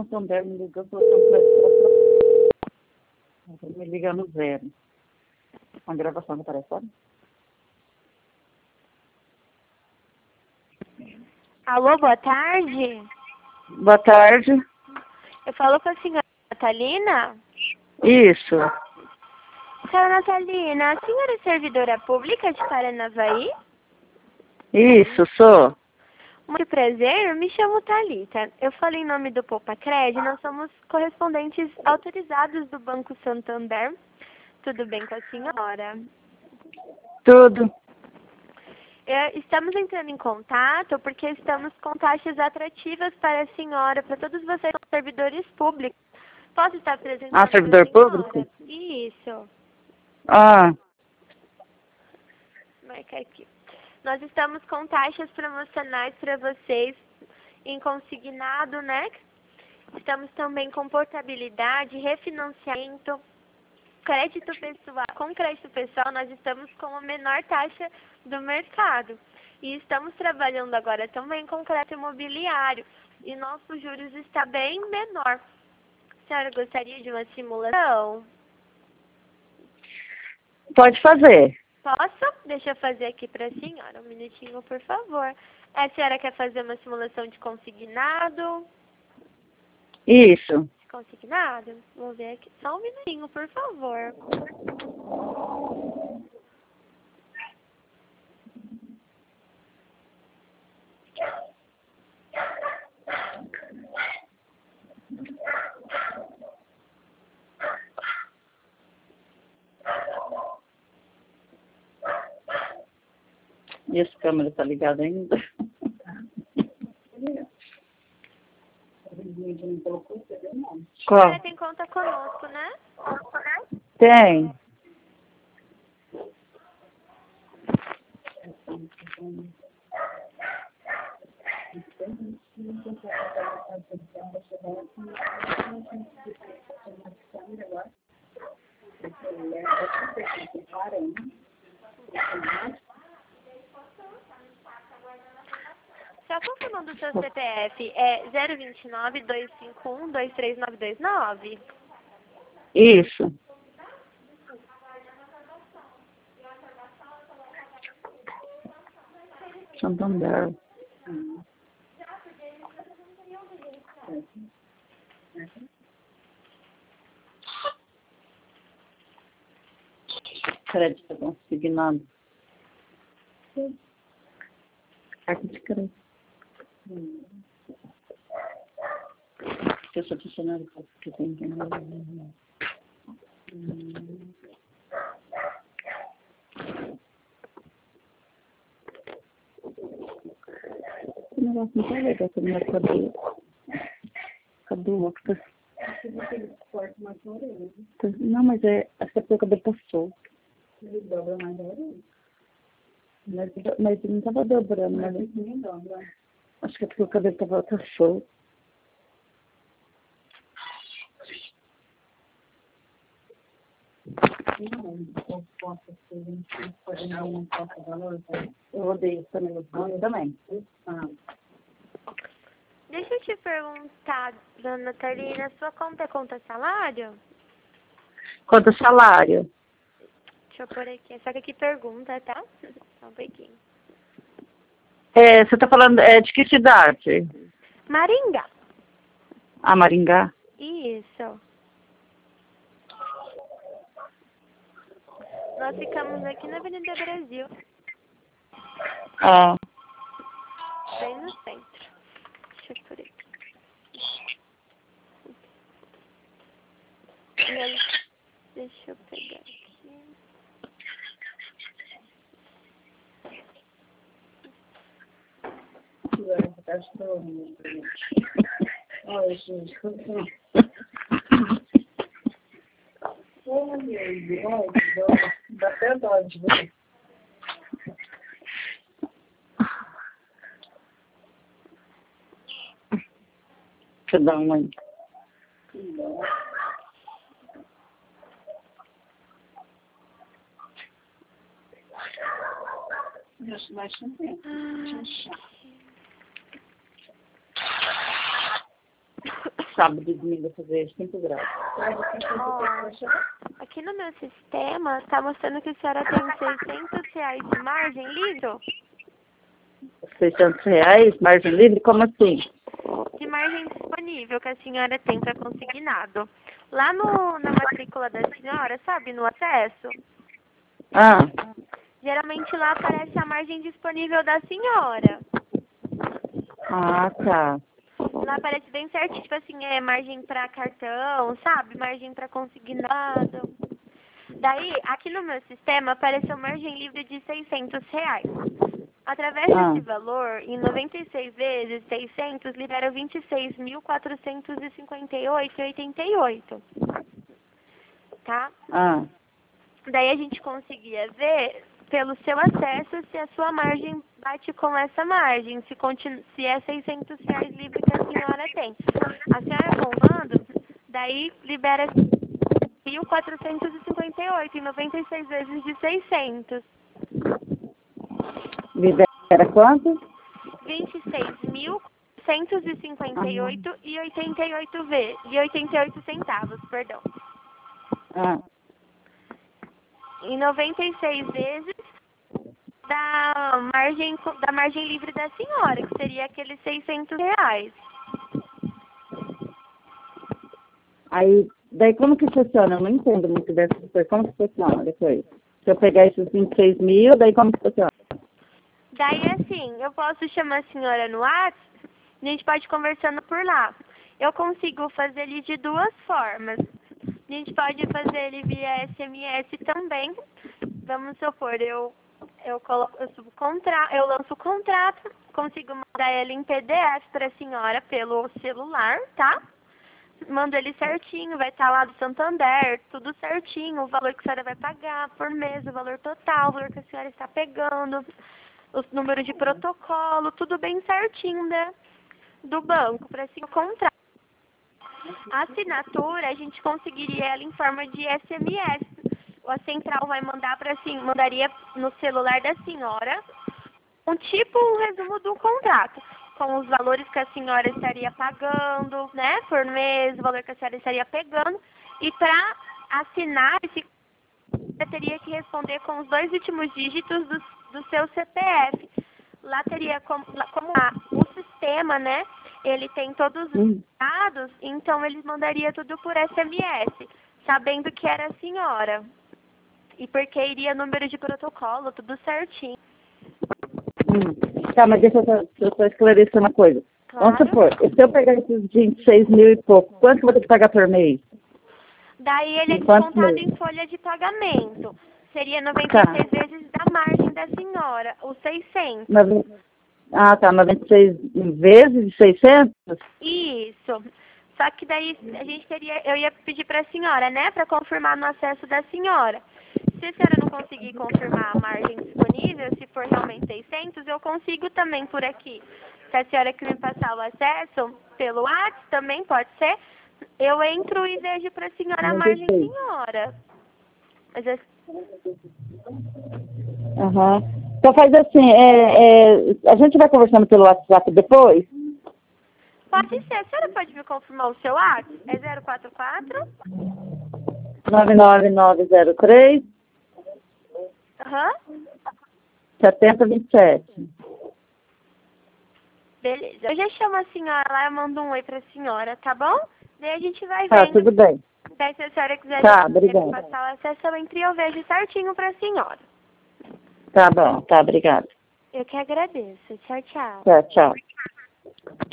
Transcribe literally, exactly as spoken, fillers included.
Santander me ligou, falou que não me liga no zero. Uma gravação do telefone? Alô, boa tarde. Boa tarde. Eu falo com a senhora Natalina? Isso. Senhora Natalina, a senhora é servidora pública de Paranavaí? Isso, sou. Muito prazer, eu me chamo Thalita. Eu falo em nome do Poupacred, nós somos correspondentes autorizados do Banco Santander. Tudo bem com a senhora? Tudo. É, estamos entrando em contato porque estamos com taxas atrativas para a senhora, para todos vocês que são servidores públicos. Posso estar apresentando Ah, servidor para a senhora? público? Isso. Ah, Marca aqui. Nós estamos com taxas promocionais para vocês em consignado, né? Estamos também com portabilidade, refinanciamento, crédito pessoal. Com crédito pessoal, nós estamos com a menor taxa do mercado. E estamos trabalhando agora também com crédito imobiliário. E nosso juros está bem menor. A senhora gostaria de uma simulação? pode fazer. Posso? Deixa eu fazer aqui para a senhora. Um minutinho, por favor. A senhora quer fazer uma simulação de consignado? Isso. Consignado? Vou ver aqui. Só um minutinho, por favor. E essa câmera tá ligada ainda? A Qual? senhora tem conta conosco, né? Tem. Só confirmando o seu C P F. É zero vinte e nove, dois cinco um, dois três nove dois nove? Isso. Santander. Crédito consignado. Carta de crédito. Eu sou funcionário que tem que... O negócio não tá legal, que não é cabelo. Cabelo que tá... Não, mas é... Acho que é porque o cabelo tá solto. Ele dobra mais a orelha. Mas, mas não tava dobrando, mas... Acho que é porque o cabelo tava tá solto. Eu odeio também, eu também. Ah. Deixa eu te perguntar, dona Natalina, sua conta é conta salário? Quanto salário? Deixa eu pôr aqui. Só que aqui pergunta, tá? Só um pouquinho. É, você tá falando é, de que cidade? Maringá. Ah, Maringá? Isso. Nós ficamos aqui na Avenida Brasil, Ah, bem no centro. Deixa eu por aqui. E aí, deixa eu pegar aqui. olha, gente, dá até dó de ver. Deixa eu dar uma aí. Deixa mais um tempo. sábado e domingo fazer cinco graus. Ó, aqui no meu sistema está mostrando que a senhora tem seiscentos reais de margem livre. seiscentos reais, margem livre? Como assim? De margem disponível que a senhora tem para consignado. Lá no, na matrícula da senhora, sabe, no acesso, Ah, geralmente lá aparece a margem disponível da senhora. ah, tá. Lá aparece bem certinho, tipo assim, é margem para cartão, sabe? Margem para consignado. Daí, aqui no meu sistema, apareceu margem livre de seiscentos reais. Através Ah. desse valor, em noventa e seis vezes seiscentos, libera vinte e seis mil quatrocentos e cinquenta e oito reais e oitenta e oito centavos. Tá? Ah, Daí a gente conseguia ver, pelo seu acesso, se a sua margem bate com essa margem, se, continu se é seiscentos reais livre que a senhora tem. A senhora contando, daí libera mil quatrocentos e cinquenta e oito em noventa e seis vezes de seiscentos. libera quanto? vinte e seis mil quatrocentos e cinquenta e oito reais e oitenta e oito ve- e oitenta e oito centavos, perdão. Ah, Em noventa e seis vezes da margem, da margem livre da senhora, que seria aqueles seiscentos reais. aí, daí como que funciona? Eu não entendo muito dessa coisa. Como que funciona depois? Se eu pegar esses vinte e seis mil, daí como que funciona? Daí, assim, eu posso chamar a senhora no WhatsApp, a gente pode ir conversando por lá. Eu consigo fazer ele de duas formas. A gente pode fazer ele via S M S também. Vamos supor, eu, eu, coloco, eu, subo contra, eu lanço o contrato, consigo mandar ele em P D F para a senhora pelo celular, tá? Mando ele certinho, vai estar lá do Santander, tudo certinho, o valor que a senhora vai pagar por mês, o valor total, o valor que a senhora está pegando, os números de protocolo, tudo bem certinho, né? Do banco, para assim o contrato. A assinatura, a gente conseguiria ela em forma de S M S. A central vai mandar para assim, mandaria no celular da senhora um tipo um resumo do contrato, com os valores que a senhora estaria pagando, né, por mês, o valor que a senhora estaria pegando, e para assinar esse você teria que responder com os dois últimos dígitos do, do seu C P F. Lá teria como, lá- como a, o sistema, né, ele tem todos os Hum. dados, então ele mandaria tudo por S M S, sabendo que era a senhora. E porque iria número de protocolo, tudo certinho. Hum. Tá, mas deixa eu só, deixa eu só esclarecer uma coisa. Vamos Claro. supor, se eu pegar esses vinte e seis mil e pouco, quanto que eu vou ter que pagar por mês? Daí ele é Em quantos descontado meses? em folha de pagamento. Seria noventa Tá. e seis vezes da margem da senhora, os seiscentos. Nove- Ah, tá, noventa e seis vezes de seiscentos? Isso. Só que daí a gente teria, eu ia pedir para a senhora, né, para confirmar no acesso da senhora. Se a senhora não conseguir confirmar a margem disponível, se for realmente seiscentos, eu consigo também por aqui. Se a senhora quiser me passar o acesso pelo WhatsApp, também pode ser. Eu entro e vejo para a senhora a margem, senhora. Mas é- Aham. Então faz assim, é, é, a gente vai conversando pelo WhatsApp depois? pode ser. A senhora pode me confirmar o seu WhatsApp? É zero quatro quatro? nove nove nove zero três, Aham. sete zero dois sete. Beleza. Eu já chamo a senhora lá, eu mando um oi pra senhora, tá bom? Daí a gente vai Tá, vendo. tudo bem. Daí se a senhora quiser Tá, quiser obrigada. passar o acesso, eu entro e eu vejo certinho pra senhora. Tá bom, tá, obrigada. Eu que agradeço. Tchau, tchau. Tchau, tchau.